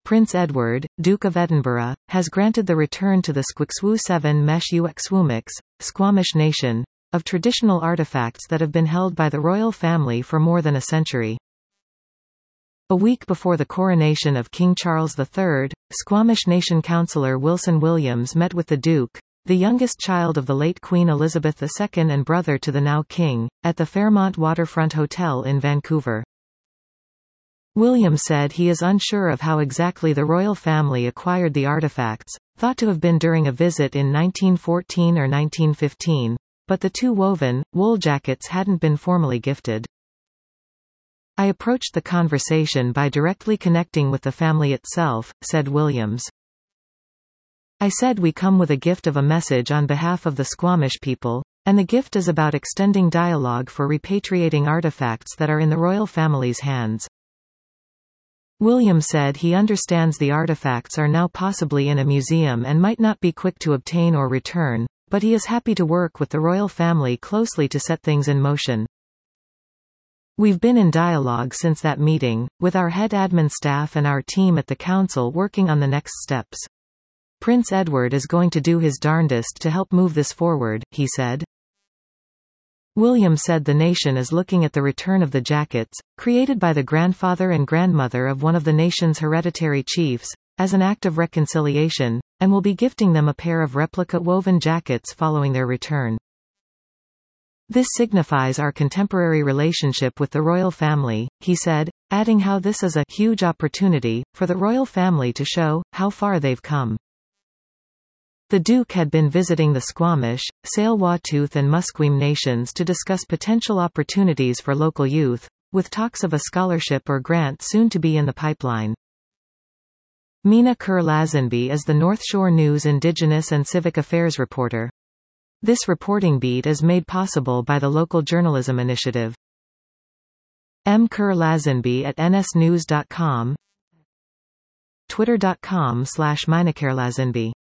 Prince Edward, Duke of Edinburgh, has granted the return to the Squixwu 7 Mesh Uxwumix, Squamish Nation, of traditional artifacts that have been held by the royal family for more than a century. A week before the coronation of King Charles III, Squamish Nation councillor Wilson Williams met with the Duke, the youngest child of the late Queen Elizabeth II and brother to the now King, at the Fairmont Waterfront Hotel in Vancouver. Williams said he is unsure of how exactly the royal family acquired the artifacts, thought to have been during a visit in 1914 or 1915, but the two woven, wool jackets hadn't been formally gifted. I approached the conversation by directly connecting with the family itself, said Williams. I said we come with a gift of a message on behalf of the Squamish people, and the gift is about extending dialogue for repatriating artifacts that are in the royal family's hands. Williams said he understands the artifacts are now possibly in a museum and might not be quick to obtain or return, but he is happy to work with the royal family closely to set things in motion. We've been in dialogue since that meeting, with our head admin staff and our team at the council working on the next steps. Prince Edward is going to do his darndest to help move this forward, he said. Williams said the nation is looking at the return of the jackets, created by the grandfather and grandmother of one of the nation's hereditary chiefs, as an act of reconciliation, and will be gifting them a pair of replica woven jackets following their return. This signifies our contemporary relationship with the royal family, he said, adding how this is a huge opportunity for the royal family to show how far they've come. The Duke had been visiting the Squamish, Tsleil-Waututh and Musqueam nations to discuss potential opportunities for local youth, with talks of a scholarship or grant soon to be in the pipeline. Mina Kerr-Lazenby is the North Shore News Indigenous and Civic Affairs reporter. This reporting beat is made possible by the Local Journalism Initiative. M. Kerr-Lazenby at nsnews.com, twitter.com/minakerrlazenby